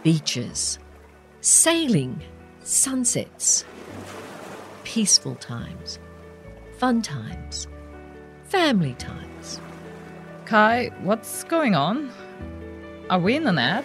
beaches, sailing, sunsets, peaceful times, fun times, family times. Kai, what's going on? Are we in an ad?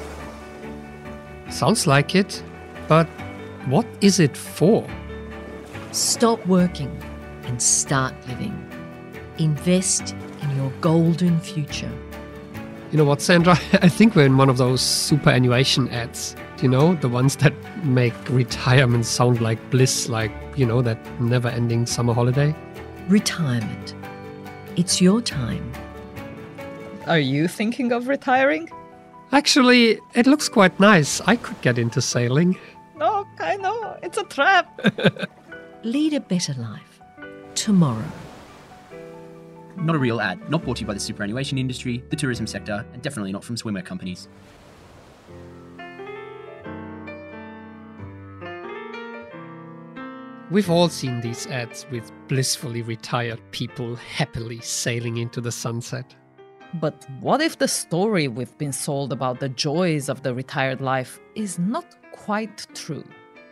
Sounds like it, but what is it for? Stop working and start living. Invest in your golden future. You know what, Sandra? I think we're in one of those superannuation ads. You know, the ones that make retirement sound like bliss, like, you know, that never-ending summer holiday. Retirement. It's your time. Are you thinking of retiring? Actually, it looks quite nice. I could get into sailing. No, Kai, no. It's a trap. Lead a better life. Tomorrow. Not a real ad. Not brought to you by the superannuation industry, the tourism sector, and definitely not from swimwear companies. We've all seen these ads with blissfully retired people happily sailing into the sunset. But what if the story we've been sold about the joys of the retired life is not quite true?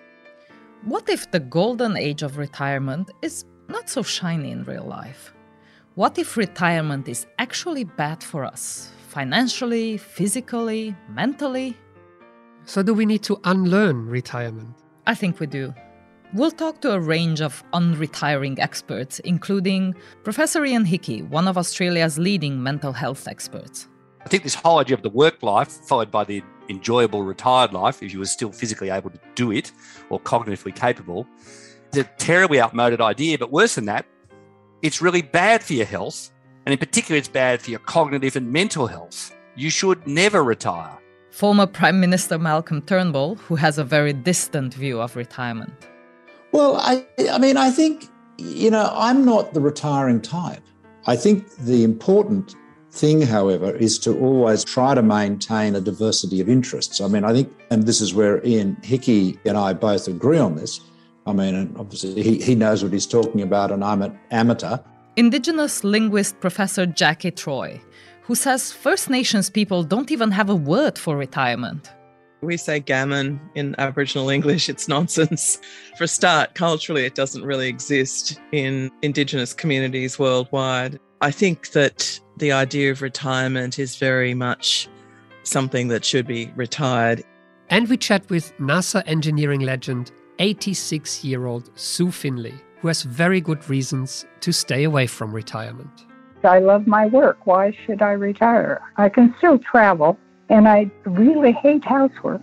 What if the golden age of retirement is not so shiny in real life? What if retirement is actually bad for us? Financially, physically, mentally? So do we need to unlearn retirement? I think we do. We'll talk to a range of unretiring experts, including Professor Ian Hickey, one of Australia's leading mental health experts. I think this whole idea of the work life, followed by the enjoyable retired life, if you were still physically able to do it or cognitively capable, is a terribly outmoded idea. But worse than that, it's really bad for your health. And in particular, it's bad for your cognitive and mental health. You should never retire. Former Prime Minister Malcolm Turnbull, who has a very distant view of retirement. Well, I think, I'm not the retiring type. I think the important thing, however, is to always try to maintain a diversity of interests. I think, and this is where Ian Hickey and I both agree on this. And obviously he knows what he's talking about, and I'm an amateur. Indigenous linguist Professor Jackie Troy, who says First Nations people don't even have a word for retirement. We say gammon in Aboriginal English. It's nonsense. For a start, culturally, it doesn't really exist in Indigenous communities worldwide. I think that the idea of retirement is very much something that should be retired. And we chat with NASA engineering legend, 86-year-old Sue Finley, who has very good reasons to stay away from retirement. I love my work. Why should I retire? I can still travel. And I really hate housework.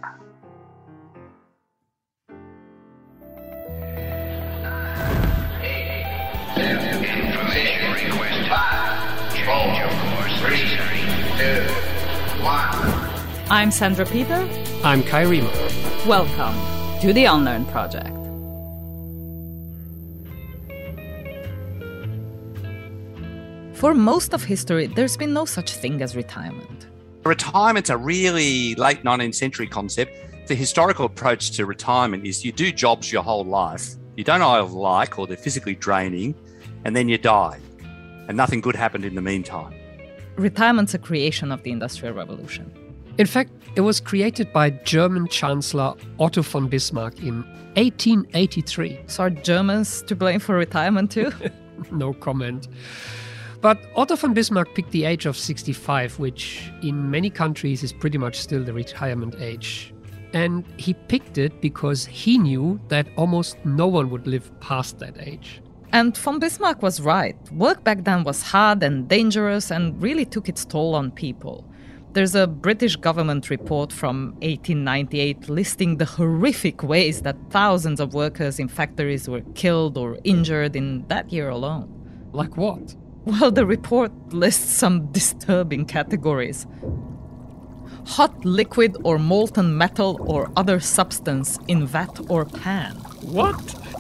Information request 5, 4, 3, 2, 1. I'm Sandra Peter. I'm Kai Riemer. Welcome to the Unlearn Project. For most of history, there's been no such thing as retirement. Retirement's a really late 19th century concept. The historical approach to retirement is you do jobs your whole life. You don't either like or they're physically draining, and then you die. And nothing good happened in the meantime. Retirement's a creation of the Industrial Revolution. In fact, it was created by German Chancellor Otto von Bismarck in 1883. So are Germans to blame for retirement too? No comment. But Otto von Bismarck picked the age of 65, which in many countries is pretty much still the retirement age. And he picked it because he knew that almost no one would live past that age. And von Bismarck was right. Work back then was hard and dangerous and really took its toll on people. There's a British government report from 1898 listing the horrific ways that thousands of workers in factories were killed or injured in that year alone. Like what? Well, the report lists some disturbing categories. Hot liquid or molten metal or other substance in vat or pan. What?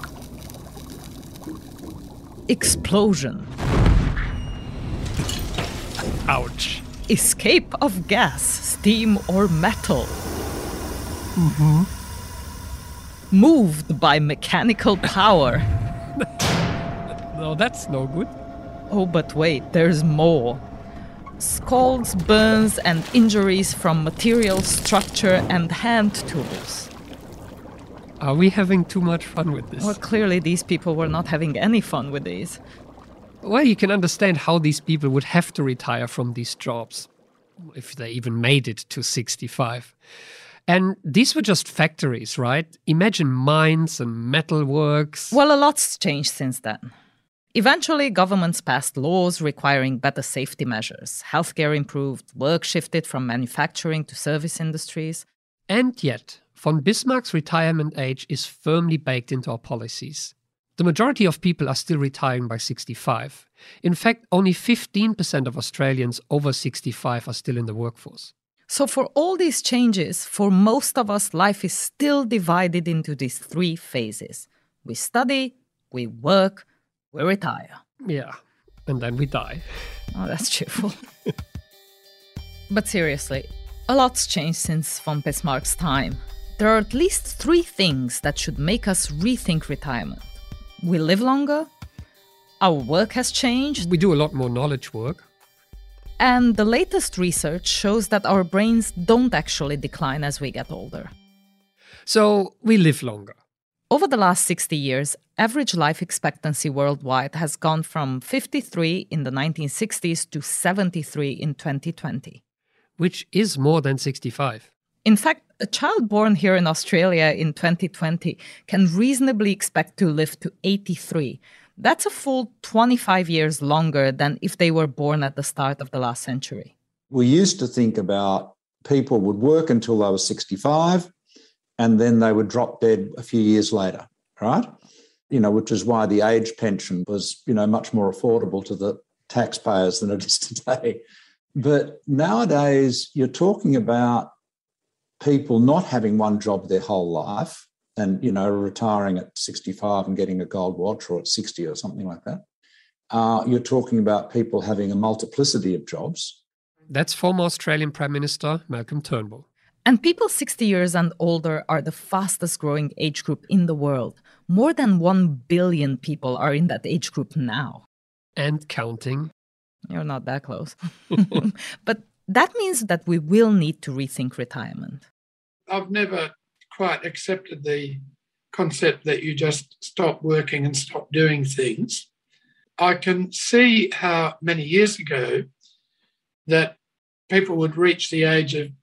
Explosion. Ouch. Escape of gas, steam or metal. Moved by mechanical power. No, that's no good. Oh, but wait, there's more. scalds, burns, and injuries from material, structure, and hand tools. Are we having too much fun with this? Well, clearly these people were not having any fun with these. Well, you can understand how these people would have to retire from these jobs, if they even made it to 65. And these were just factories, right? Imagine mines and metalworks. Well, a lot's changed since then. Eventually, governments passed laws requiring better safety measures. Healthcare improved, work shifted from manufacturing to service industries. And yet, von Bismarck's retirement age is firmly baked into our policies. The majority of people are still retiring by 65. In fact, only 15% of Australians over 65 are still in the workforce. So for all these changes, for most of us, life is still divided into these three phases. We study, we work, we retire. Yeah, and then we die. Oh, that's cheerful. But seriously, a lot's changed since von Bismarck's time. There are at least three things that should make us rethink retirement. We live longer, our work has changed, We do a lot more knowledge work. and the latest research shows that our brains don't actually decline as we get older. So we live longer. Over the last 60 years, average life expectancy worldwide has gone from 53 in the 1960s to 73 in 2020. Which is more than 65. In fact, a child born here in Australia in 2020 can reasonably expect to live to 83. That's a full 25 years longer than if they were born at the start of the last century. We used to think about people would work until they were 65 and then they would drop dead a few years later, right? Which is why the age pension was, much more affordable to the taxpayers than it is today. But nowadays, you're talking about people not having one job their whole life and, retiring at 65 and getting a gold watch or at 60 or something like that. You're talking about people having a multiplicity of jobs. That's former Australian Prime Minister Malcolm Turnbull. And people 60 years and older are the fastest growing age group in the world. More than 1 billion people are in that age group now. And counting. You're not that close. But that means that we will need to rethink retirement. I've never quite accepted the concept that you just stop working and stop doing things. I can see how many years ago that people would reach the age of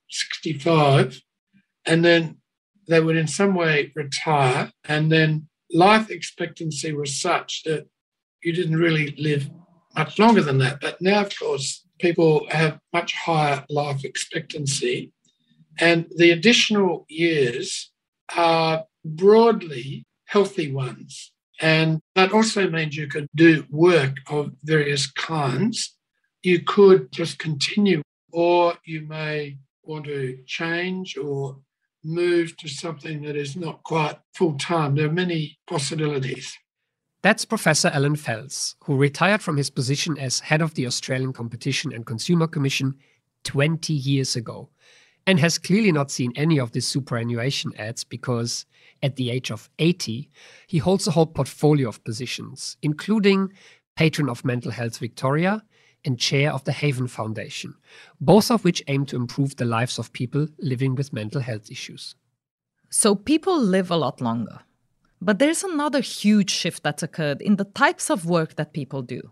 65 and then they would in some way retire, and then life expectancy was such that you didn't really live much longer than that. But now, of course, people have much higher life expectancy, and the additional years are broadly healthy ones. And that also means you could do work of various kinds. You could just continue, or you may want to change or move to something that is not quite full-time. There are many possibilities. That's Professor Alan Fels, who retired from his position as head of the Australian Competition and Consumer Commission 20 years ago, and has clearly not seen any of these superannuation ads because at the age of 80, he holds a whole portfolio of positions, including patron of Mental Health Victoria and chair of the Haven Foundation, both of which aim to improve the lives of people living with mental health issues. So people live a lot longer. But there's another huge shift that's occurred in the types of work that people do.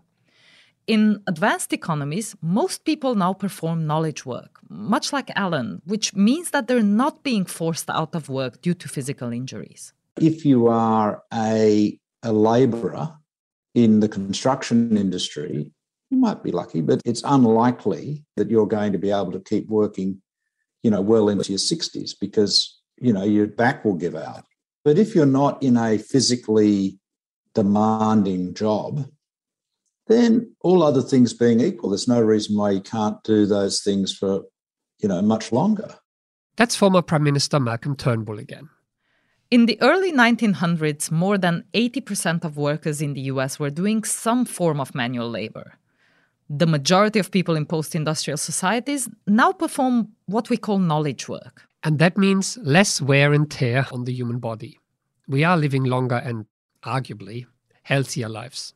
In advanced economies, most people now perform knowledge work, much like Alan, which means that they're not being forced out of work due to physical injuries. If you are a labourer in the construction industry, you might be lucky, but it's unlikely that you're going to be able to keep working, well into your 60s because, your back will give out. But if you're not in a physically demanding job, then all other things being equal, there's no reason why you can't do those things for, much longer. That's former Prime Minister Malcolm Turnbull again. In the early 1900s, more than 80% of workers in the US were doing some form of manual labor. The majority of people in post-industrial societies now perform what we call knowledge work. And that means less wear and tear on the human body. We are living longer and, arguably, healthier lives.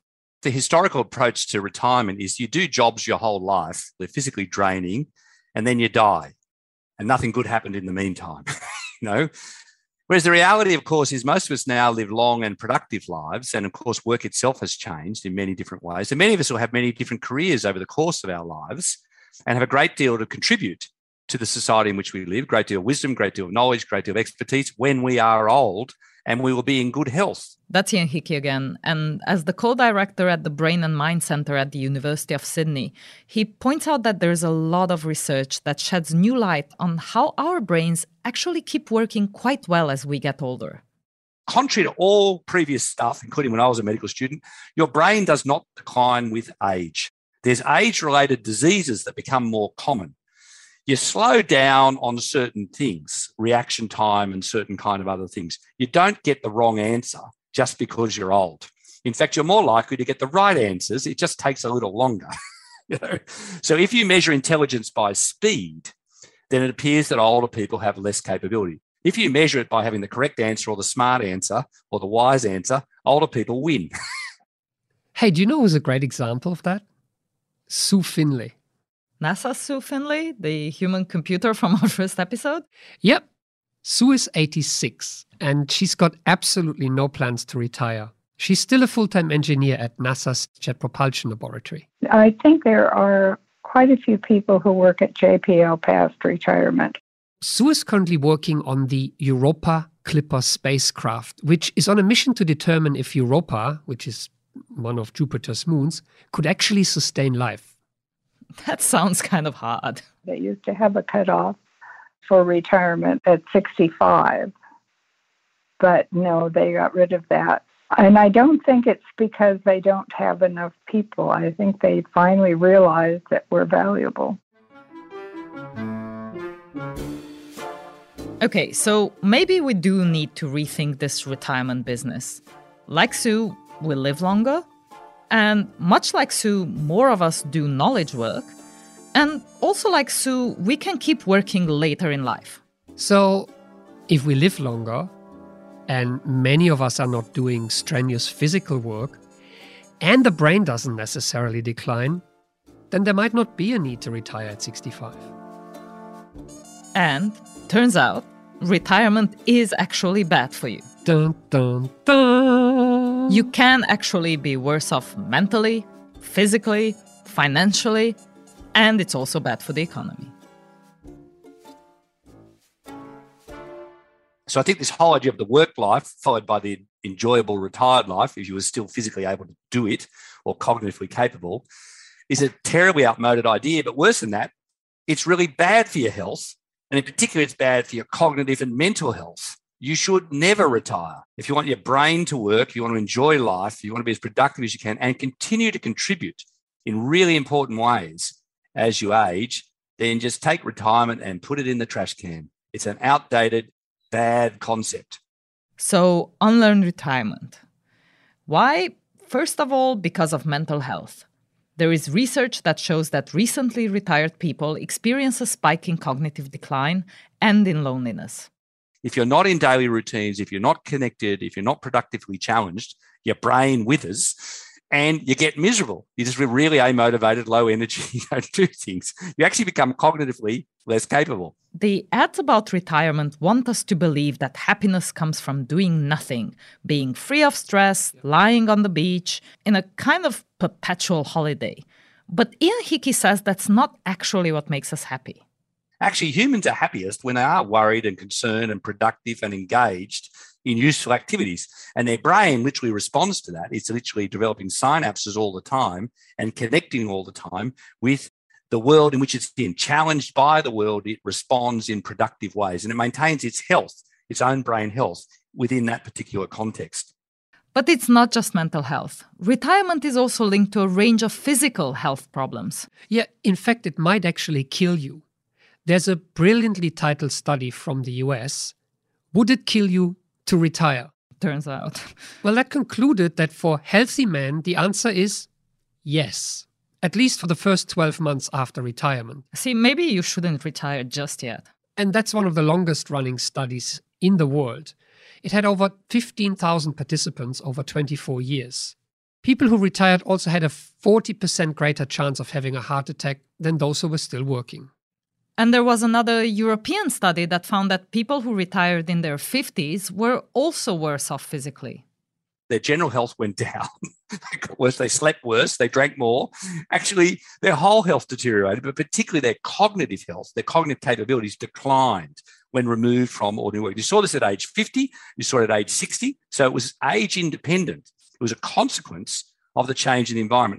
The historical approach to retirement is you do jobs your whole life, they're physically draining, and then you die. And nothing good happened in the meantime, you know. Whereas the reality, of course, is most of us now live long and productive lives. And of course, work itself has changed in many different ways. And many of us will have many different careers over the course of our lives and have a great deal to contribute to the society in which we live, great deal of wisdom, great deal of knowledge, great deal of expertise when we are old, and we will be in good health. That's Ian Hickey again. And as the co-director at the Brain and Mind Centre at the University of Sydney, he points out that there's a lot of research that sheds new light on how our brains actually keep working quite well as we get older. Contrary to all previous stuff, including when I was a medical student, your brain does not decline with age. There's age-related diseases that become more common. You slow down on certain things, reaction time and certain kind of other things. You don't get the wrong answer just because you're old. In fact, you're more likely to get the right answers. It just takes a little longer. You know? So if you measure intelligence by speed, then it appears that older people have less capability. If you measure it by having the correct answer or the smart answer or the wise answer, older people win. Hey, do you know who's a great example of that? Sue Finley. NASA's Sue Finley, the human computer from our first episode? Yep. Sue is 86 and she's got absolutely no plans to retire. She's still a full-time engineer at NASA's Jet Propulsion Laboratory. I think there are quite a few people who work at JPL past retirement. Sue is currently working on the Europa Clipper spacecraft, which is on a mission to determine if Europa, which is one of Jupiter's moons, could actually sustain life. That sounds kind of hard. They used to have a cutoff for retirement at 65. But no, they got rid of that. And I don't think it's because they don't have enough people. I think they finally realized that we're valuable. Okay, so maybe we do need to rethink this retirement business. Like Sue, we'll live longer. And much like Sue, more of us do knowledge work. And also like Sue, we can keep working later in life. So if we live longer, and many of us are not doing strenuous physical work, and the brain doesn't necessarily decline, then there might not be a need to retire at 65. And turns out, retirement is actually bad for you. Dun, dun, dun. You can actually be worse off mentally, physically, financially, and it's also bad for the economy. So I think this whole idea of the work life followed by the enjoyable retired life, if you were still physically able to do it or cognitively capable, is a terribly outmoded idea. But worse than that, it's really bad for your health. And in particular, it's bad for your cognitive and mental health. You should never retire. If you want your brain to work, if you want to enjoy life, you want to be as productive as you can and continue to contribute in really important ways as you age, then just take retirement and put it in the trash can. It's an outdated, bad concept. So, unlearn retirement. Why? First of all, because of mental health. There is research that shows that recently retired people experience a spike in cognitive decline and in loneliness. If you're not in daily routines, if you're not connected, if you're not productively challenged, your brain withers and you get miserable. You just really amotivated, low energy, you don't do things. You actually become cognitively less capable. The ads about retirement want us to believe that happiness comes from doing nothing, being free of stress, lying on the beach, in a kind of perpetual holiday. But Ian Hickey says that's not actually what makes us happy. Actually, humans are happiest when they are worried and concerned and productive and engaged in useful activities. And their brain literally responds to that. It's literally developing synapses all the time and connecting all the time with the world in which it's in. Challenged by the world, it responds in productive ways and it maintains its health, its own brain health within that particular context. But it's not just mental health. Retirement is also linked to a range of physical health problems. Yeah, in fact, it might actually kill you. There's a brilliantly titled study from the US. Would it kill you to retire? Turns out. Well, that concluded that for healthy men, the answer is yes. At least for the first 12 months after retirement. See, maybe you shouldn't retire just yet. And that's one of the longest running studies in the world. It had over 15,000 participants over 24 years. People who retired also had a 40% greater chance of having a heart attack than those who were still working. And there was another European study that found that people who retired in their 50s were also worse off physically. Their general health went down. They got worse, they slept worse, they drank more. Actually, their whole health deteriorated, but particularly their cognitive health, their cognitive capabilities declined when removed from ordinary work. You saw this at age 50, you saw it at age 60. So it was age independent. It was a consequence of the change in the environment.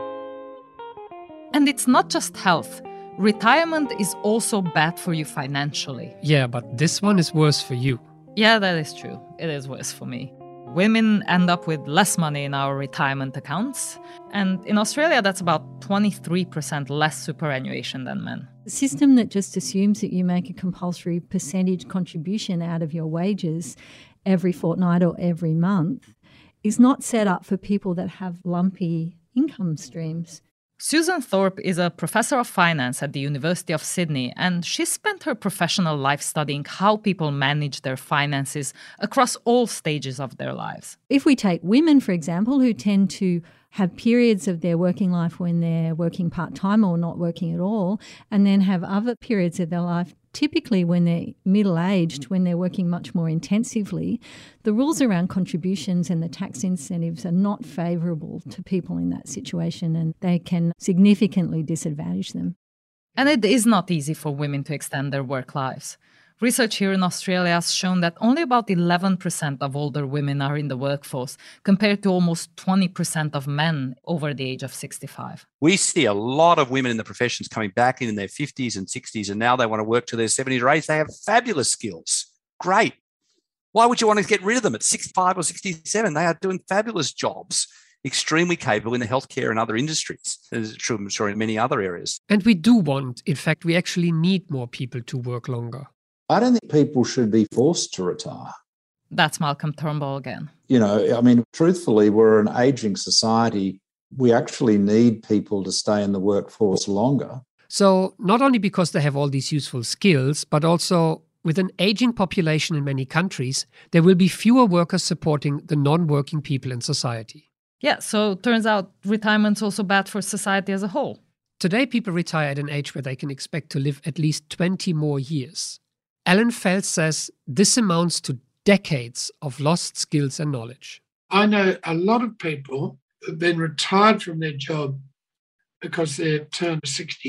And it's not just health. Retirement is also bad for you financially. Yeah, but this one is worse for you. Yeah, that is true. It is worse for me. Women end up with less money in our retirement accounts. And in Australia, that's about 23% less superannuation than men. The system that just assumes that you make a compulsory percentage contribution out of your wages every fortnight or every month is not set up for people that have lumpy income streams. Susan Thorpe is a professor of finance at the University of Sydney, and she spent her professional life studying how people manage their finances across all stages of their lives. If we take women, for example, who tend to have periods of their working life when they're working part-time or not working at all, and then have other periods of their life, typically when they're middle-aged, when they're working much more intensively, the rules around contributions and the tax incentives are not favourable to people in that situation, and they can significantly disadvantage them. And it is not easy for women to extend their work lives. Research here in Australia has shown that only about 11% of older women are in the workforce, compared to almost 20% of men over the age of 65. We see a lot of women in the professions coming back in their 50s and 60s, and now they want to work to their 70s or 80s. They have fabulous skills. Great. Why would you want to get rid of them at 65 or 67? They are doing fabulous jobs, extremely capable in the healthcare and other industries. As true, I'm sure, in many other areas. And we do want, in fact, we actually need more people to work longer. I don't think people should be forced to retire. That's Malcolm Turnbull again. You know, I mean, truthfully, we're an ageing society. We actually need people to stay in the workforce longer. So not only because they have all these useful skills, but also with an aging population in many countries, there will be fewer workers supporting the non-working people in society. Yeah, so turns out retirement's also bad for society as a whole. Today, people retire at an age where they can expect to live at least 20 more years. Alan Fels says this amounts to decades of lost skills and knowledge. I know a lot of people who've been retired from their job because they've turned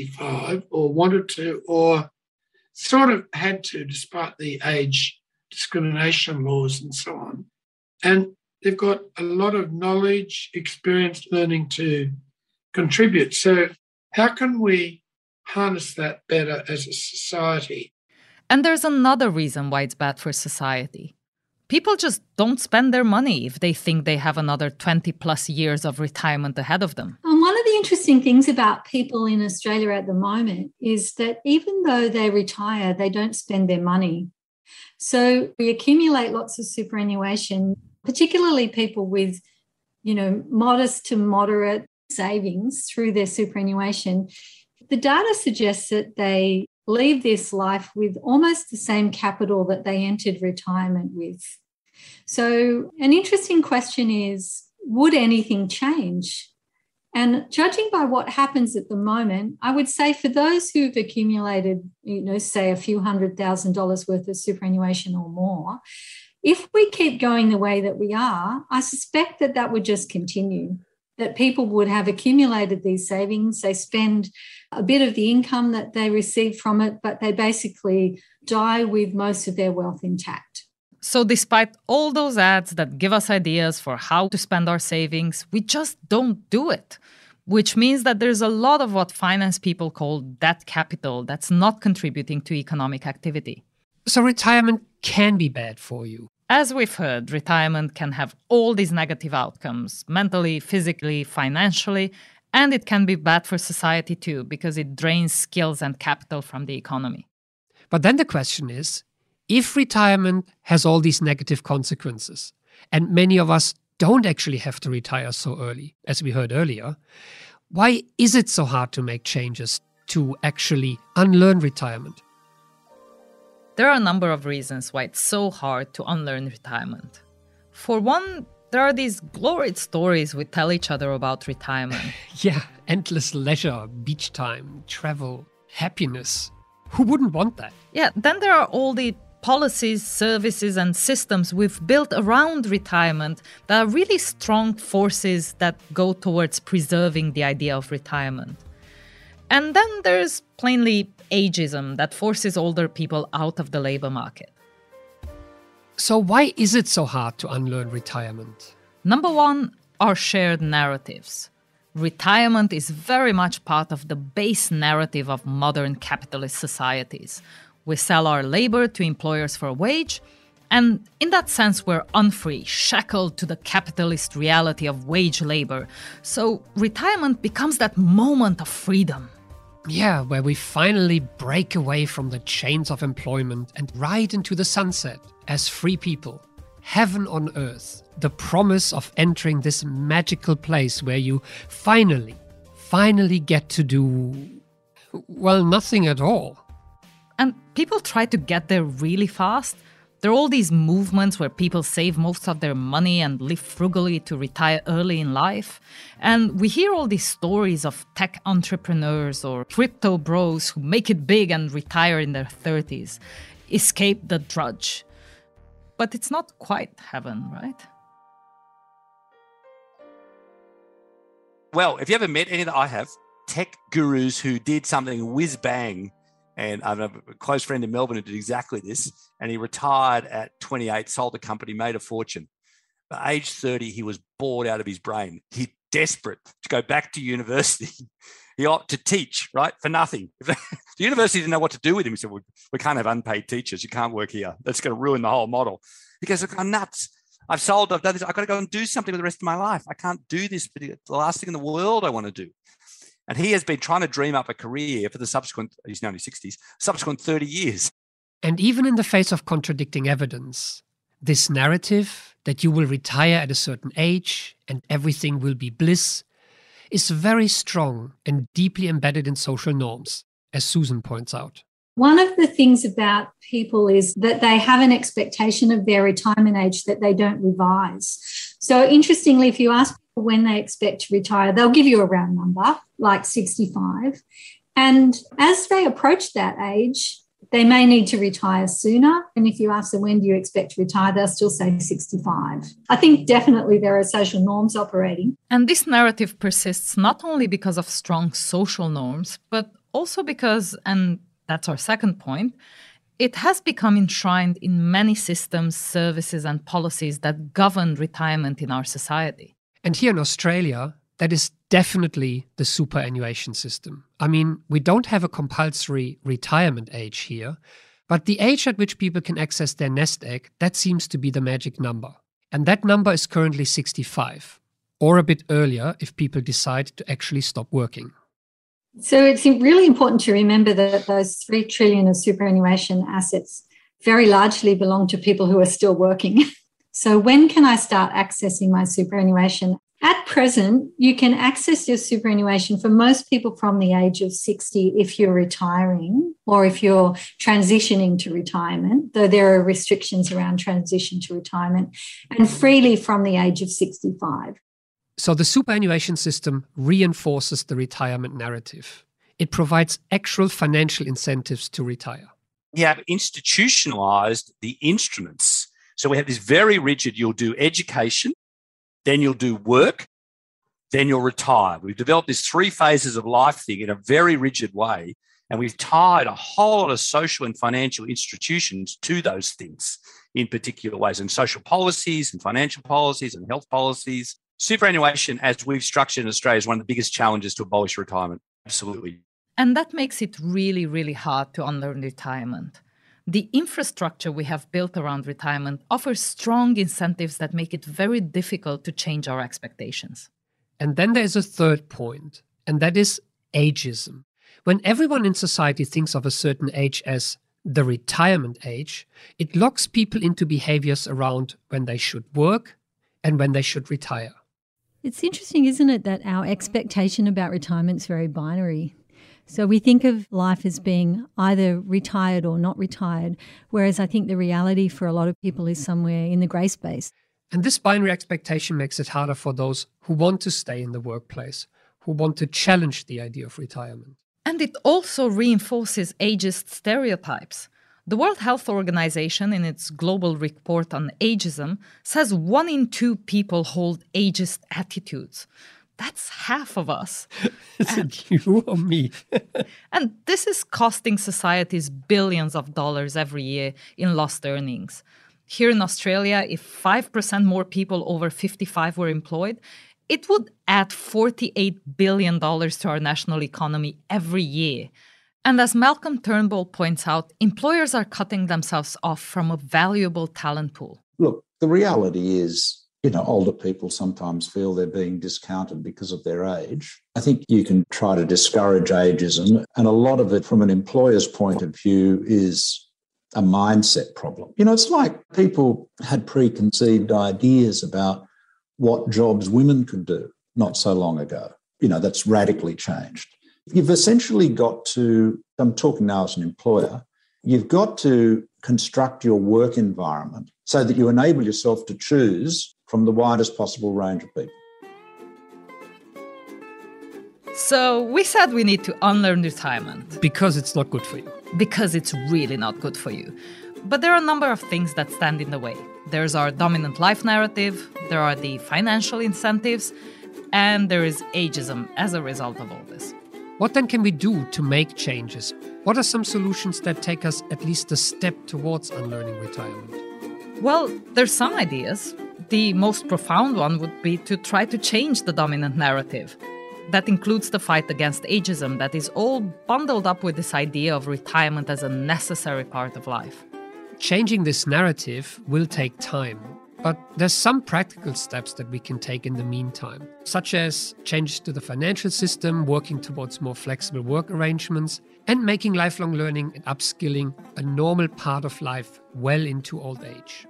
65 or wanted to or sort of had to despite the age discrimination laws and so on. And they've got a lot of knowledge, experience, learning to contribute. So how can we harness that better as a society? And there's another reason why it's bad for society. People just don't spend their money if they think they have another 20 plus years of retirement ahead of them. One of the interesting things about people in Australia at the moment is that even though they retire, they don't spend their money. So we accumulate lots of superannuation, particularly people with, modest to moderate savings through their superannuation. The data suggests that they leave this life with almost the same capital that they entered retirement with. So an interesting question is, would anything change? And judging by what happens at the moment, I would say for those who've accumulated, say a few $100,000 worth of superannuation or more, if we keep going the way that we are, I suspect that would just continue, that people would have accumulated these savings. They spend a bit of the income that they receive from it, but they basically die with most of their wealth intact. So despite all those ads that give us ideas for how to spend our savings, we just don't do it, which means that there's a lot of what finance people call debt capital that's not contributing to economic activity. So retirement can be bad for you. As we've heard, retirement can have all these negative outcomes, mentally, physically, financially, and it can be bad for society too, because it drains skills and capital from the economy. But then the question is, if retirement has all these negative consequences, and many of us don't actually have to retire so early, as we heard earlier, why is it so hard to make changes to actually unlearn retirement? There are a number of reasons why it's so hard to unlearn retirement. For one, There are these glorious stories we tell each other about retirement. Yeah, endless leisure, beach time, travel, happiness. Who wouldn't want that? Yeah, then there are all the policies, services, and systems we've built around retirement that are really strong forces that go towards preserving the idea of retirement. And then there's plainly ageism that forces older people out of the labor market. So why is it so hard to unlearn retirement? Number one, our shared narratives. Retirement is very much part of the base narrative of modern capitalist societies. We sell our labor to employers for a wage, and in that sense we're unfree, shackled to the capitalist reality of wage labor. So retirement becomes that moment of freedom. Yeah, where we finally break away from the chains of employment and ride into the sunset as free people. Heaven on earth, the promise of entering this magical place where you finally get to do, well, nothing at all. And people try to get there really fast. There are all these movements where people save most of their money and live frugally to retire early in life. And we hear all these stories of tech entrepreneurs or crypto bros who make it big and retire in their 30s, escape the drudge. But it's not quite heaven, right? Well, if you ever met any that I have, tech gurus who did something whiz bang, and I have a close friend in Melbourne who did exactly this, and he retired at 28, sold the company, made a fortune. By age 30, he was bored out of his brain. He's desperate to go back to university. He opted to teach, right, for nothing. The university didn't know what to do with him. He said, we can't have unpaid teachers. You can't work here. That's going to ruin the whole model. He goes, look, I'm nuts. I've done this. I've got to go and do something with the rest of my life. I can't do this, but it's the last thing in the world I want to do. And he has been trying to dream up a career for the subsequent, he's now in his 60s, subsequent 30 years. And even in the face of contradicting evidence, this narrative that you will retire at a certain age and everything will be bliss is very strong and deeply embedded in social norms, as Susan points out. One of the things about people is that they have an expectation of their retirement age that they don't revise. So interestingly, if you ask people when they expect to retire, they'll give you a round number, like 65. And as they approach that age, they may need to retire sooner. And if you ask them, when do you expect to retire, they'll still say 65. I think definitely there are social norms operating. And this narrative persists not only because of strong social norms, but also because, and that's our second point, it has become enshrined in many systems, services, and policies that govern retirement in our society. And here in Australia, that is definitely the superannuation system. I mean, we don't have a compulsory retirement age here, but the age at which people can access their nest egg, that seems to be the magic number. And that number is currently 65, or a bit earlier if people decide to actually stop working. So it's really important to remember that those 3 trillion of superannuation assets very largely belong to people who are still working. So when can I start accessing my superannuation? At present, you can access your superannuation for most people from the age of 60 if you're retiring or if you're transitioning to retirement, though there are restrictions around transition to retirement, and freely from the age of 65. So the superannuation system reinforces the retirement narrative. It provides actual financial incentives to retire. We have institutionalized the instruments. So we have this very rigid, you'll do education, then you'll do work, then you'll retire. We've developed this 3 phases of life thing in a very rigid way, and we've tied a whole lot of social and financial institutions to those things in particular ways, and social policies and financial policies and health policies. Superannuation, as we've structured in Australia, is one of the biggest challenges to abolish retirement. Absolutely. And that makes it really, really hard to unlearn retirement. The infrastructure we have built around retirement offers strong incentives that make it very difficult to change our expectations. And then there's a third point, and that is ageism. When everyone in society thinks of a certain age as the retirement age, it locks people into behaviors around when they should work and when they should retire. It's interesting, isn't it, that our expectation about retirement is very binary. So we think of life as being either retired or not retired, whereas I think the reality for a lot of people is somewhere in the grey space. And this binary expectation makes it harder for those who want to stay in the workplace, who want to challenge the idea of retirement. And it also reinforces ageist stereotypes. The World Health Organization, in its global report on ageism, says 1 in 2 people hold ageist attitudes. That's half of us. Is it you or me? And this is costing societies billions of dollars every year in lost earnings. Here in Australia, if 5% more people over 55 were employed, it would add $48 billion to our national economy every year. And as Malcolm Turnbull points out, employers are cutting themselves off from a valuable talent pool. Look, the reality is, older people sometimes feel they're being discounted because of their age. I think you can try to discourage ageism, and a lot of it from an employer's point of view is a mindset problem. It's like people had preconceived ideas about what jobs women could do not so long ago. That's radically changed. You've essentially got to, I'm talking now as an employer, you've got to construct your work environment so that you enable yourself to choose from the widest possible range of people. So we said we need to unlearn retirement. Because it's not good for you. Because it's really not good for you. But there are a number of things that stand in the way. There's our dominant life narrative, there are the financial incentives, and there is ageism as a result of all this. What then can we do to make changes? What are some solutions that take us at least a step towards unlearning retirement? Well, there's some ideas. The most profound one would be to try to change the dominant narrative. That includes the fight against ageism that is all bundled up with this idea of retirement as a necessary part of life. Changing this narrative will take time, but there's some practical steps that we can take in the meantime, such as changes to the financial system, working towards more flexible work arrangements, and making lifelong learning and upskilling a normal part of life well into old age.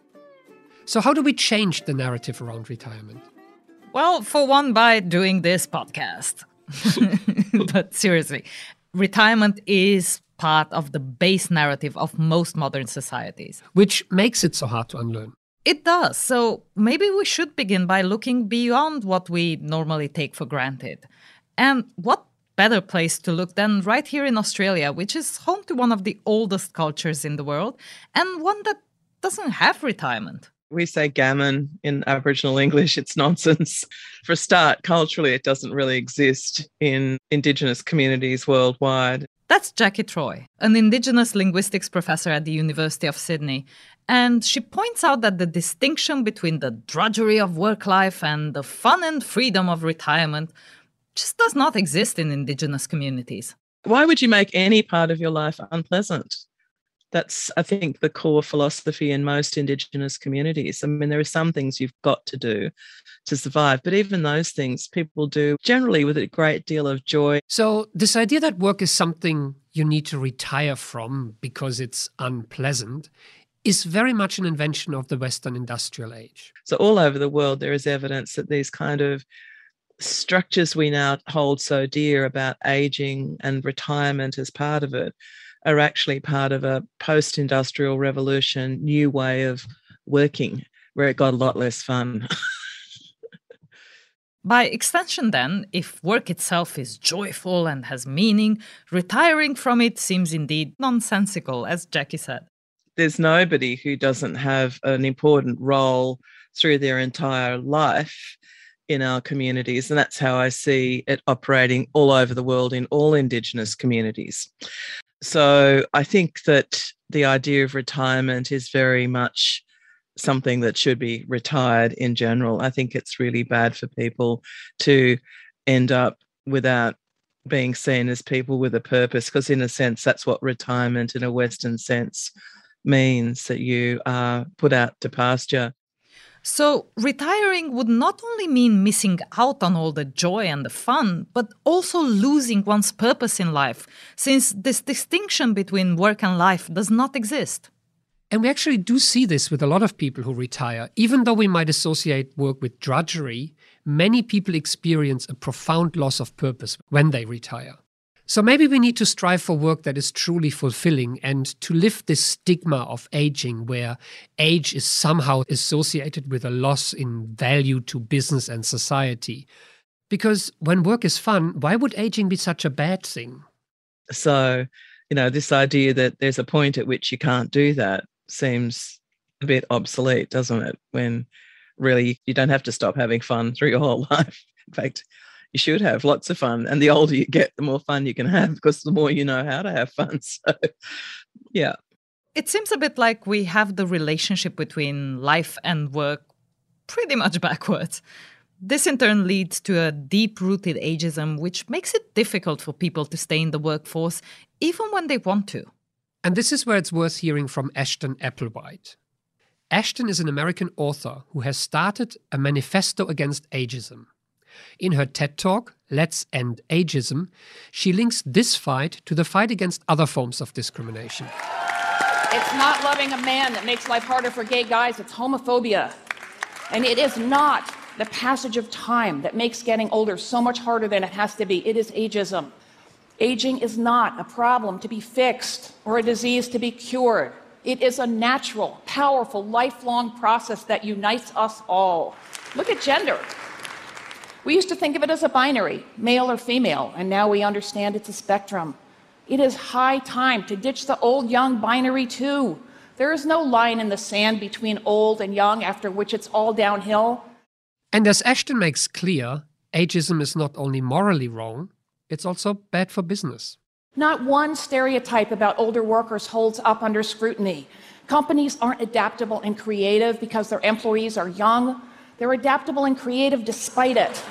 So how do we change the narrative around retirement? Well, for one, by doing this podcast. But seriously, retirement is part of the base narrative of most modern societies. Which makes it so hard to unlearn. It does. So maybe we should begin by looking beyond what we normally take for granted. And what better place to look than right here in Australia, which is home to one of the oldest cultures in the world and one that doesn't have retirement. We say gammon in Aboriginal English. It's nonsense. For a start, culturally, it doesn't really exist in Indigenous communities worldwide. That's Jackie Troy, an Indigenous linguistics professor at the University of Sydney. And she points out that the distinction between the drudgery of work life and the fun and freedom of retirement just does not exist in Indigenous communities. Why would you make any part of your life unpleasant? That's, I think, the core philosophy in most Indigenous communities. I mean, there are some things you've got to do to survive, but even those things people do generally with a great deal of joy. So this idea that work is something you need to retire from because it's unpleasant is very much an invention of the Western industrial age. So all over the world, there is evidence that these kind of structures we now hold so dear about aging and retirement as part of it are actually part of a post-industrial revolution, new way of working, where it got a lot less fun. By extension, then, if work itself is joyful and has meaning, retiring from it seems indeed nonsensical, as Jackie said. There's nobody who doesn't have an important role through their entire life in our communities, and that's how I see it operating all over the world in all Indigenous communities. So I think that the idea of retirement is very much something that should be retired in general. I think it's really bad for people to end up without being seen as people with a purpose, because in a sense, that's what retirement in a Western sense means, that you are put out to pasture. So retiring would not only mean missing out on all the joy and the fun, but also losing one's purpose in life, since this distinction between work and life does not exist. And we actually do see this with a lot of people who retire. Even though we might associate work with drudgery, many people experience a profound loss of purpose when they retire. So maybe we need to strive for work that is truly fulfilling and to lift this stigma of aging, where age is somehow associated with a loss in value to business and society. Because when work is fun, why would aging be such a bad thing? So, this idea that there's a point at which you can't do that seems a bit obsolete, doesn't it? When really you don't have to stop having fun through your whole life. In fact, you should have lots of fun. And the older you get, the more fun you can have, because the more you know how to have fun. So, yeah. It seems a bit like we have the relationship between life and work pretty much backwards. This in turn leads to a deep-rooted ageism, which makes it difficult for people to stay in the workforce, even when they want to. And this is where it's worth hearing from Ashton Applewhite. Ashton is an American author who has started a manifesto against ageism. In her TED Talk, Let's End Ageism, she links this fight to the fight against other forms of discrimination. It's not loving a man that makes life harder for gay guys, it's homophobia. And it is not the passage of time that makes getting older so much harder than it has to be. It is ageism. Aging is not a problem to be fixed or a disease to be cured. It is a natural, powerful, lifelong process that unites us all. Look at gender. We used to think of it as a binary, male or female, and now we understand it's a spectrum. It is high time to ditch the old-young binary too. There is no line in the sand between old and young after which it's all downhill. And as Ashton makes clear, ageism is not only morally wrong, it's also bad for business. Not one stereotype about older workers holds up under scrutiny. Companies aren't adaptable and creative because their employees are young. They're adaptable and creative despite it.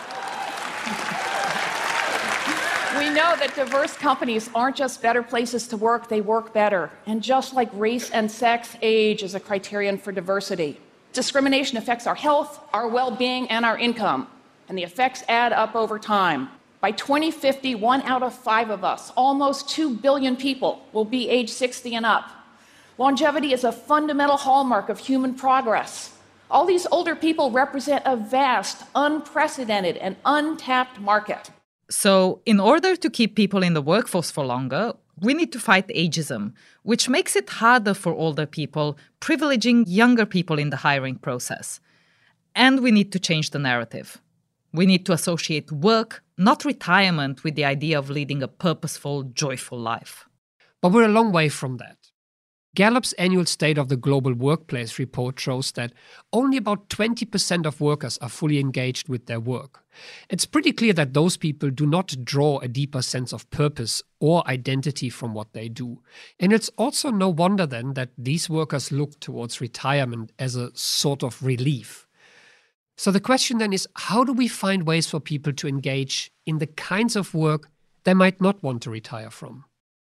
We know that diverse companies aren't just better places to work, they work better. And just like race and sex, age is a criterion for diversity. Discrimination affects our health, our well-being, and our income. And the effects add up over time. By 2050, 1 out of 5 of us, almost 2 billion people, will be age 60 and up. Longevity is a fundamental hallmark of human progress. All these older people represent a vast, unprecedented, and untapped market. So, in order to keep people in the workforce for longer, we need to fight ageism, which makes it harder for older people, privileging younger people in the hiring process. And we need to change the narrative. We need to associate work, not retirement, with the idea of leading a purposeful, joyful life. But we're a long way from that. Gallup's annual State of the Global Workplace report shows that only about 20% of workers are fully engaged with their work. It's pretty clear that those people do not draw a deeper sense of purpose or identity from what they do. And it's also no wonder then that these workers look towards retirement as a sort of relief. So the question then is, how do we find ways for people to engage in the kinds of work they might not want to retire from?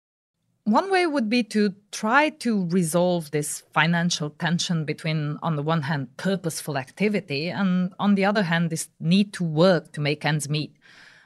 One way would be to try to resolve this financial tension between, on the one hand, purposeful activity and, on the other hand, this need to work to make ends meet.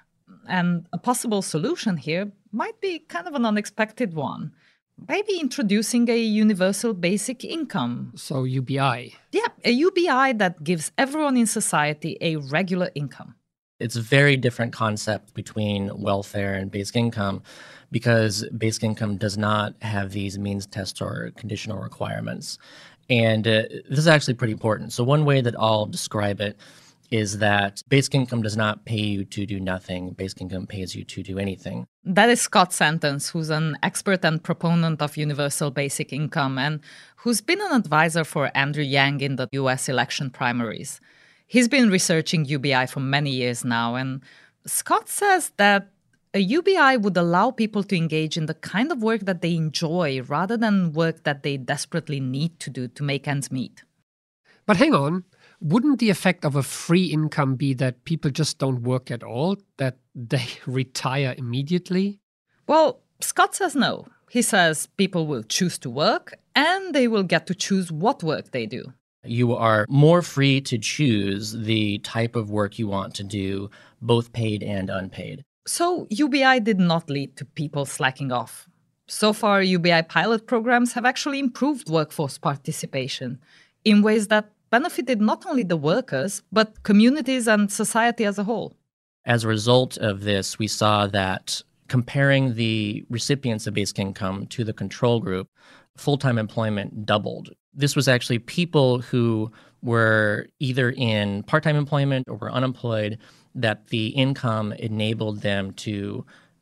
And a possible solution here might be kind of an unexpected one. Maybe introducing a universal basic income. So UBI. Yeah, a UBI that gives everyone in society a regular income. It's a very different concept between welfare and basic income, because basic income does not have these means test or conditional requirements. And this is actually pretty important. So one way that I'll describe it is that basic income does not pay you to do nothing. Basic income pays you to do anything. That is Scott Santens, who's an expert and proponent of universal basic income and who's been an advisor for Andrew Yang in the US election primaries. He's been researching UBI for many years now, and Scott says that a UBI would allow people to engage in the kind of work that they enjoy rather than work that they desperately need to do to make ends meet. But hang on, wouldn't the effect of a free income be that people just don't work at all, that they retire immediately? Well, Scott says no. He says people will choose to work and they will get to choose what work they do. You are more free to choose the type of work you want to do, both paid and unpaid. So UBI did not lead to people slacking off. So far, UBI pilot programs have actually improved workforce participation in ways that benefited not only the workers, but communities and society as a whole. As a result of this, we saw that comparing the recipients of basic income to the control group, full-time employment doubled. This was actually people who were either in part-time employment or were unemployed, that the income enabled them to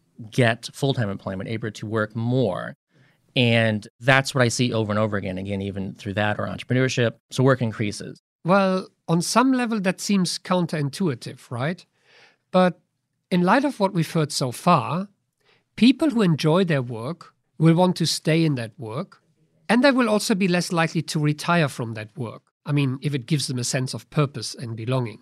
get full-time employment, able to work more. And that's what I see over and over again, even through that or entrepreneurship. So work increases. Well, on some level, that seems counterintuitive, right? But in light of what we've heard so far, people who enjoy their work will want to stay in that work, and they will also be less likely to retire from that work. I mean, if it gives them a sense of purpose and belonging.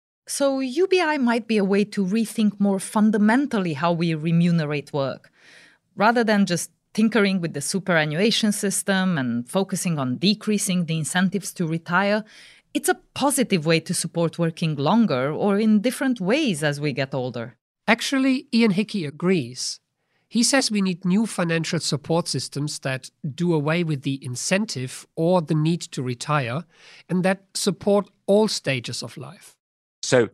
So UBI might be a way to rethink more fundamentally how we remunerate work. Rather than just tinkering with the superannuation system and focusing on decreasing the incentives to retire, it's a positive way to support working longer or in different ways as we get older. Actually, Ian Hickey agrees. He says we need new financial support systems that do away with the incentive or the need to retire and that support all stages of life. So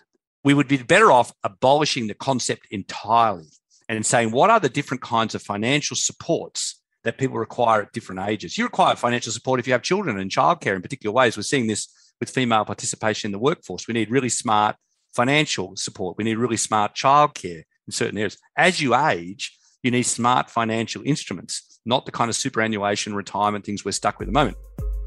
we would be better off abolishing the concept entirely and saying, what are the different kinds of financial supports that people require at different ages? You require financial support if you have children and childcare in particular ways. We're seeing this with female participation in the workforce. We need really smart financial support. We need really smart childcare in certain areas. As you age, you need smart financial instruments, not the kind of superannuation, retirement things we're stuck with at the moment.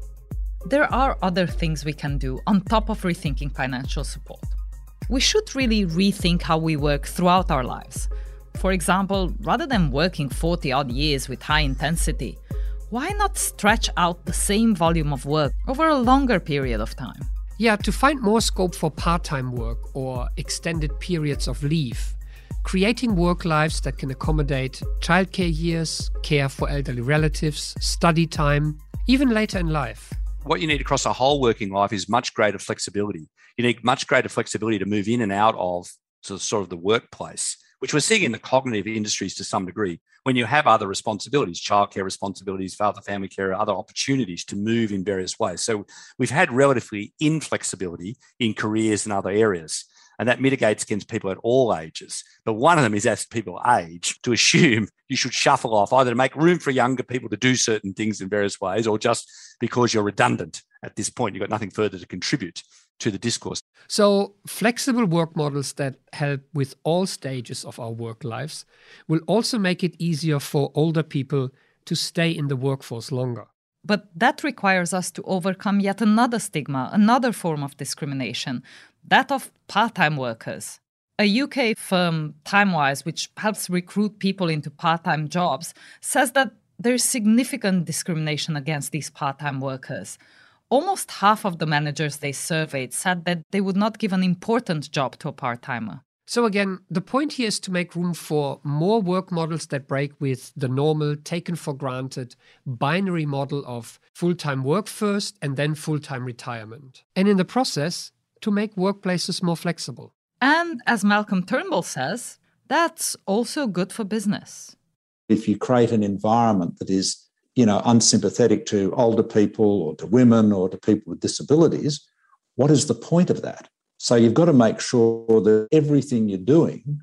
There are other things we can do on top of rethinking financial support. We should really rethink how we work throughout our lives. For example, rather than working 40-odd years with high intensity, why not stretch out the same volume of work over a longer period of time? Yeah, to find more scope for part-time work or extended periods of leave, creating work lives that can accommodate childcare years, care for elderly relatives, study time, even later in life. What you need across a whole working life is much greater flexibility. You need much greater flexibility to move in and out of sort of the workplace, which we're seeing in the cognitive industries to some degree. When you have other responsibilities, childcare responsibilities, father, family care, other opportunities to move in various ways. So we've had relatively inflexibility in careers and other areas, and that mitigates against people at all ages. But one of them is as people age, to assume you should shuffle off either to make room for younger people to do certain things in various ways or just because you're redundant at this point. You've got nothing further to contribute to the discourse. So flexible work models that help with all stages of our work lives will also make it easier for older people to stay in the workforce longer. But that requires us to overcome yet another stigma, another form of discrimination, that of part-time workers. A UK firm, Timewise, which helps recruit people into part-time jobs, says that there's significant discrimination against these part-time workers. Almost half of the managers they surveyed said that they would not give an important job to a part-timer. So again, the point here is to make room for more work models that break with the normal, taken for granted, binary model of full-time work first and then full-time retirement. And in the process, to make workplaces more flexible. And as Malcolm Turnbull says, that's also good for business. If you create an environment that is, unsympathetic to older people or to women or to people with disabilities, what is the point of that? So you've got to make sure that everything you're doing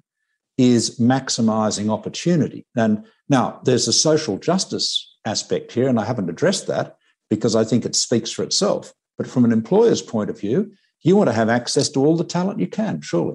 is maximising opportunity. And now there's a social justice aspect here, and I haven't addressed that because I think it speaks for itself. But from an employer's point of view, you want to have access to all the talent you can, surely.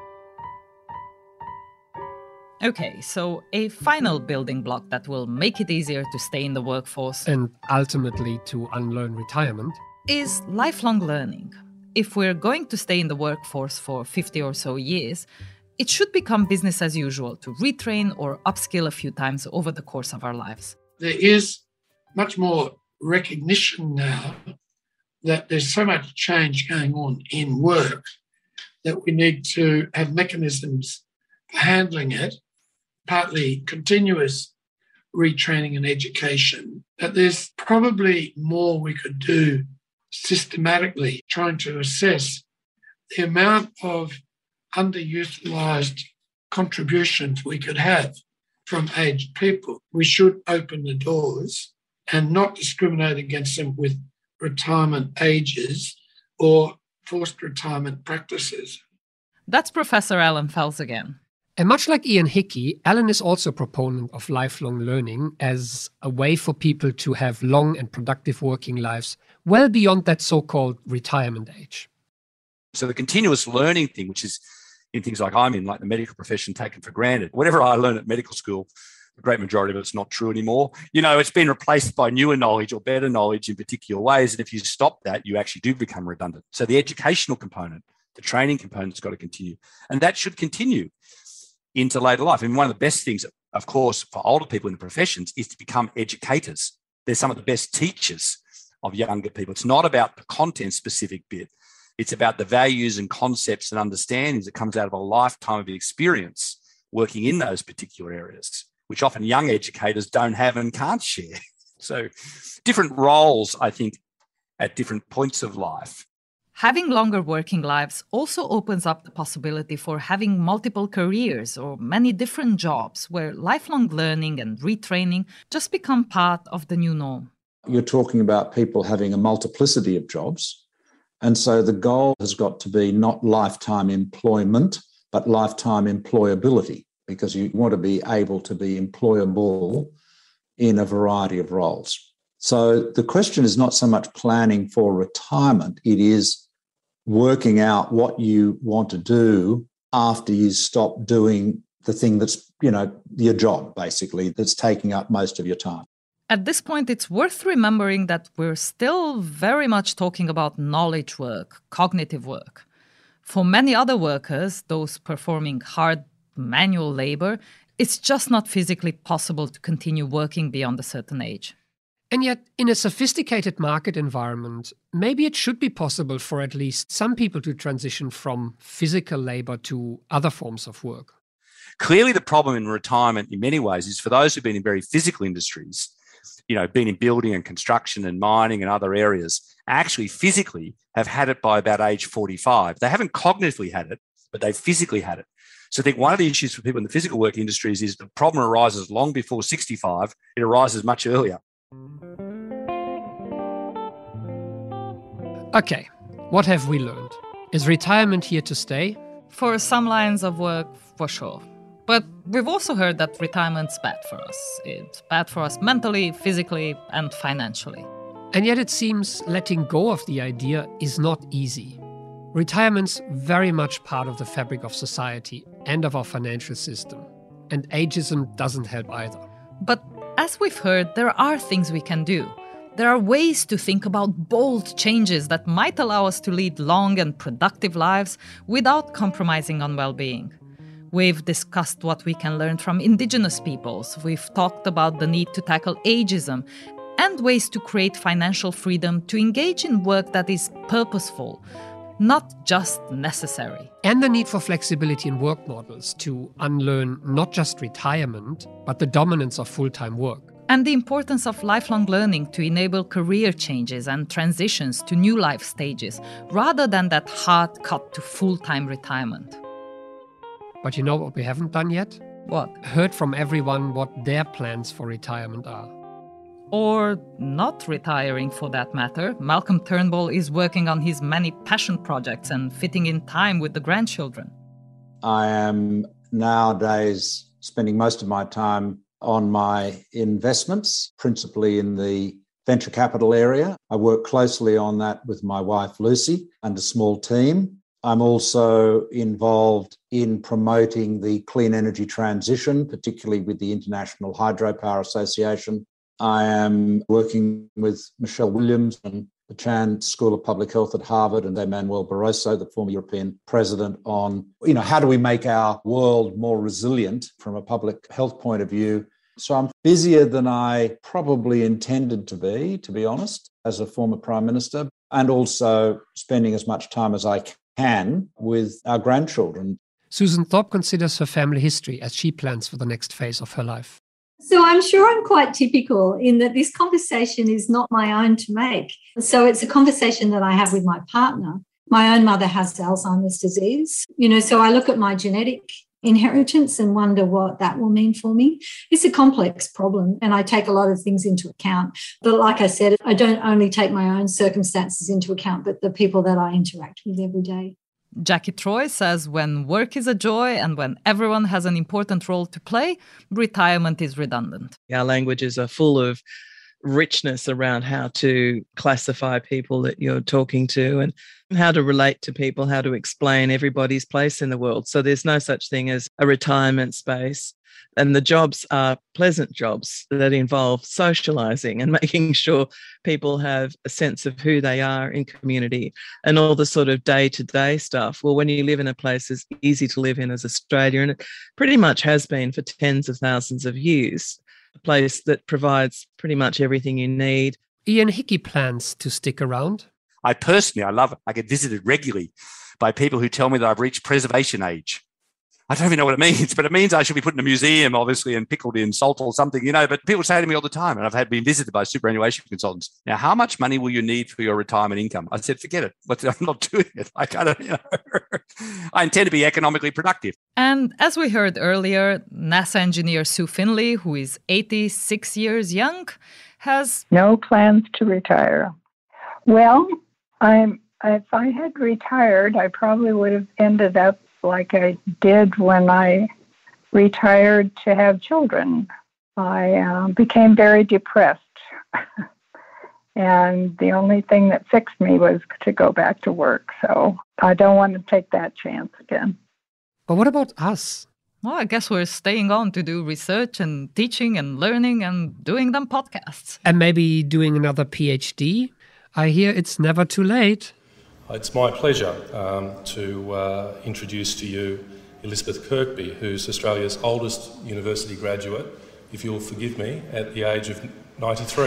Okay, so a final building block that will make it easier to stay in the workforce and ultimately to unlearn retirement is lifelong learning. If we're going to stay in the workforce for 50 or so years, it should become business as usual to retrain or upskill a few times over the course of our lives. There is much more recognition now that there's so much change going on in work that we need to have mechanisms for handling it, partly continuous retraining and education, that there's probably more we could do systematically trying to assess the amount of underutilised contributions we could have from aged people. We should open the doors and not discriminate against them with retirement ages or forced retirement practices. That's Professor Alan Fels again. And much like Ian Hickey, Alan is also a proponent of lifelong learning as a way for people to have long and productive working lives well beyond that so-called retirement age. So the continuous learning thing, which is in things like I'm in, like the medical profession, taken for granted. Whatever I learned at medical school, the great majority of it's not true anymore. It's been replaced by newer knowledge or better knowledge in particular ways. And if you stop that, you actually do become redundant. So the educational component, the training component has got to continue. And that should continue into later life. I mean, one of the best things, of course, for older people in the professions is to become educators. They're some of the best teachers of younger people. It's not about the content-specific bit. It's about the values and concepts and understandings that comes out of a lifetime of experience working in those particular areas, which often young educators don't have and can't share. So different roles, I think, at different points of life. Having longer working lives also opens up the possibility for having multiple careers or many different jobs where lifelong learning and retraining just become part of the new norm. You're talking about people having a multiplicity of jobs. And so the goal has got to be not lifetime employment, but lifetime employability, because you want to be able to be employable in a variety of roles. So the question is not so much planning for retirement, it is working out what you want to do after you stop doing the thing that's, your job, basically, that's taking up most of your time. At this point, it's worth remembering that we're still very much talking about knowledge work, cognitive work. For many other workers, those performing hard manual labor, it's just not physically possible to continue working beyond a certain age. And yet, in a sophisticated market environment, maybe it should be possible for at least some people to transition from physical labor to other forms of work. Clearly, the problem in retirement in many ways is for those who've been in very physical industries, been in building and construction and mining and other areas, actually physically have had it by about age 45. They haven't cognitively had it, but they've physically had it. So I think one of the issues for people in the physical work industries is the problem arises long before 65. It arises much earlier. Okay, what have we learned? Is retirement here to stay? For some lines of work, for sure. But we've also heard that retirement's bad for us. It's bad for us mentally, physically, and financially. And yet it seems letting go of the idea is not easy. Retirement's very much part of the fabric of society and of our financial system. And ageism doesn't help either. But as we've heard, there are things we can do. There are ways to think about bold changes that might allow us to lead long and productive lives without compromising on well-being. We've discussed what we can learn from Indigenous peoples. We've talked about the need to tackle ageism and ways to create financial freedom to engage in work that is purposeful, not just necessary. And the need for flexibility in work models to unlearn not just retirement, but the dominance of full-time work. And the importance of lifelong learning to enable career changes and transitions to new life stages, rather than that hard cut to full-time retirement. But you know what we haven't done yet? What? Heard from everyone what their plans for retirement are. Or not retiring, for that matter. Malcolm Turnbull is working on his many passion projects and fitting in time with the grandchildren. I am nowadays spending most of my time on my investments, principally in the venture capital area. I work closely on that with my wife, Lucy, and a small team. I'm also involved in promoting the clean energy transition, particularly with the International Hydropower Association. I am working with Michelle Williams and the Chan School of Public Health at Harvard and Emmanuel Barroso, the former European president, on, how do we make our world more resilient from a public health point of view. So I'm busier than I probably intended to be honest, as a former prime minister, and also spending as much time as I can with our grandchildren. Susan Thorpe considers her family history as she plans for the next phase of her life. So I'm sure I'm quite typical in that this conversation is not my own to make. So it's a conversation that I have with my partner. My own mother has Alzheimer's disease, so I look at my genetic inheritance and wonder what that will mean for me. It's a complex problem and I take a lot of things into account. But like I said, I don't only take my own circumstances into account, but the people that I interact with every day. Jackie Troy says when work is a joy and when everyone has an important role to play, retirement is redundant. Our languages are full of richness around how to classify people that you're talking to and how to relate to people, how to explain everybody's place in the world. So there's no such thing as a retirement space. And the jobs are pleasant jobs that involve socializing and making sure people have a sense of who they are in community and all the sort of day-to-day stuff. Well, when you live in a place as easy to live in as Australia, and it pretty much has been for tens of thousands of years, a place that provides pretty much everything you need. Ian Hickey plans to stick around. I love it. I get visited regularly by people who tell me that I've reached preservation age. I don't even know what it means, but it means I should be put in a museum, obviously, and pickled in salt or something, but people say to me all the time, and I've been visited by superannuation consultants. Now, how much money will you need for your retirement income? I said, forget it. I'm not doing it. I intend to be economically productive. And as we heard earlier, NASA engineer Sue Finley, who is 86 years young, has no plans to retire. Well, if I had retired, I probably would have ended up like I did when I retired to have children. I became very depressed. And the only thing that fixed me was to go back to work. So I don't want to take that chance again. But what about us? Well, I guess we're staying on to do research and teaching and learning and doing them podcasts. And maybe doing another PhD? I hear it's never too late. It's my pleasure to introduce to you Elizabeth Kirkby, who's Australia's oldest university graduate, if you'll forgive me, at the age of 93.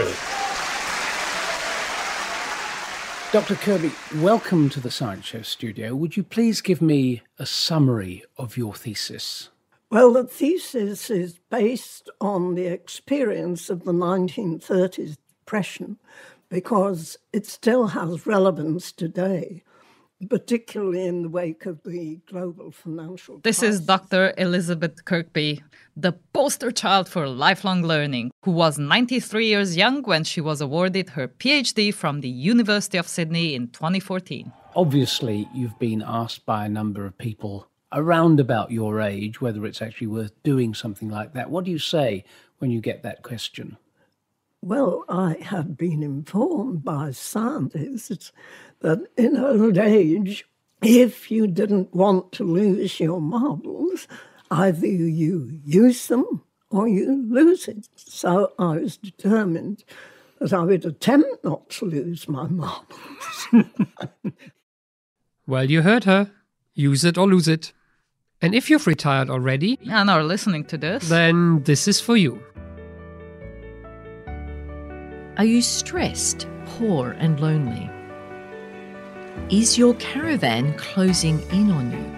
Dr. Kirkby, welcome to the Science Show studio. Would you please give me a summary of your thesis? Well, the thesis is based on the experience of the 1930s depression, because it still has relevance today, particularly in the wake of the global financial crisis. This is Dr. Elizabeth Kirkby, the poster child for lifelong learning, who was 93 years young when she was awarded her PhD from the University of Sydney in 2014. Obviously, you've been asked by a number of people around about your age whether it's actually worth doing something like that. What do you say when you get that question? Well, I have been informed by scientists that in old age, if you didn't want to lose your marbles, either you use them or you lose it. So I was determined that I would attempt not to lose my marbles. Well, you heard her. Use it or lose it. And if you've retired already and are listening to this, then this is for you. Are you stressed, poor and lonely? Is your caravan closing in on you?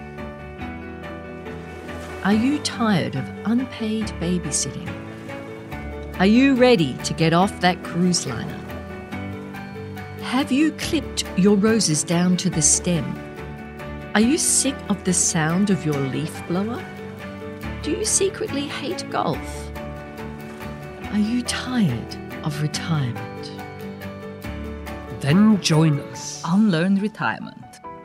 Are you tired of unpaid babysitting? Are you ready to get off that cruise liner? Have you clipped your roses down to the stem? Are you sick of the sound of your leaf blower? Do you secretly hate golf? Are you tired of retirement? Then join us. Unlearn retirement.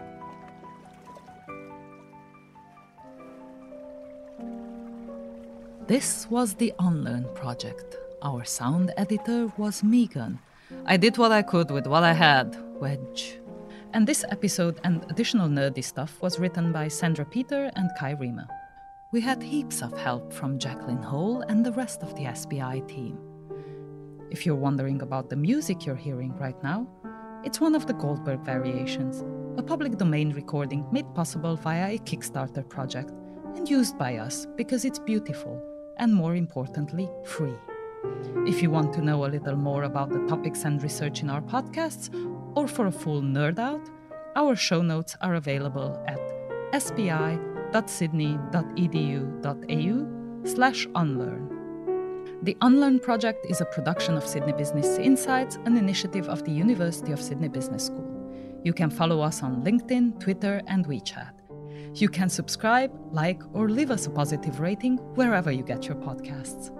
This was the Unlearn project. Our sound editor was Megan. I did what I could with what I had, Wedge. And this episode and additional nerdy stuff was written by Sandra Peter and Kai Riemer. We had heaps of help from Jacqueline Hole and the rest of the SBI team. If you're wondering about the music you're hearing right now, it's one of the Goldberg Variations, a public domain recording made possible via a Kickstarter project and used by us because it's beautiful and, more importantly, free. If you want to know a little more about the topics and research in our podcasts, or for a full nerd out, our show notes are available at sbi.sydney.edu.au/unlearn. The Unlearn project is a production of Sydney Business Insights, an initiative of the University of Sydney Business School. You can follow us on LinkedIn, Twitter, and WeChat. You can subscribe, like, or leave us a positive rating wherever you get your podcasts.